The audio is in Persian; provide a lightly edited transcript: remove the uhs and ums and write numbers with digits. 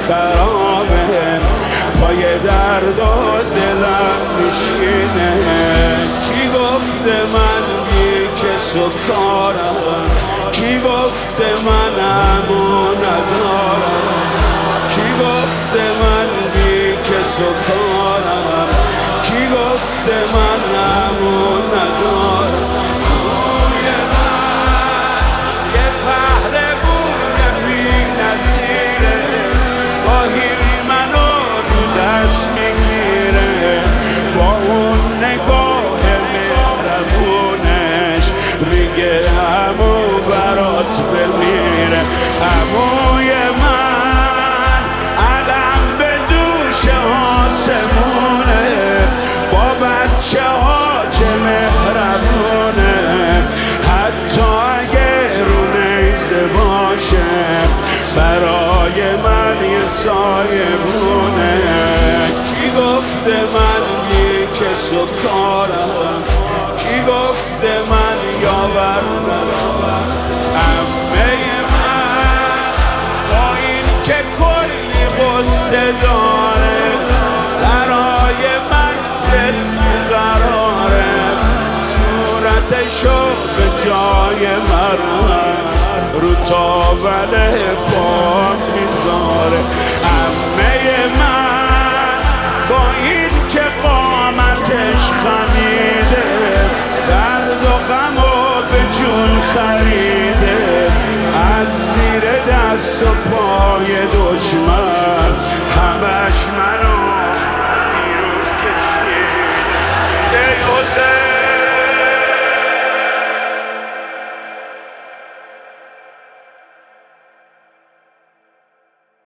خرابه، پای درد و دلم میشینه. کی گفته من بی کس و کارم؟ کی گفته من امو ندارم؟ کی گفته من بی کس و کارم؟ کی گفته من امو ندارم؟ روی من یه پهلوون بی نظیره، گاهی منو رو دست میگیره، با اون نگاه مهربونش میگه عمو برات بمیره. عموی من علم به دوش آسمونه، با بچه ها چه مهربونه، حتی اگه رو نیزه باشه برای من یه سایه بونه. کی گفته من بی کس و کارم؟ کی گفته من یاور ندارم؟ عمه من با این که کلی غصه داره، برای من دل بیقراره، صورتشو به جای من رو تاول پا میذاره. عمه من با این که قامتش خمیده، درد و غمو به جون خریده، از زیر دست و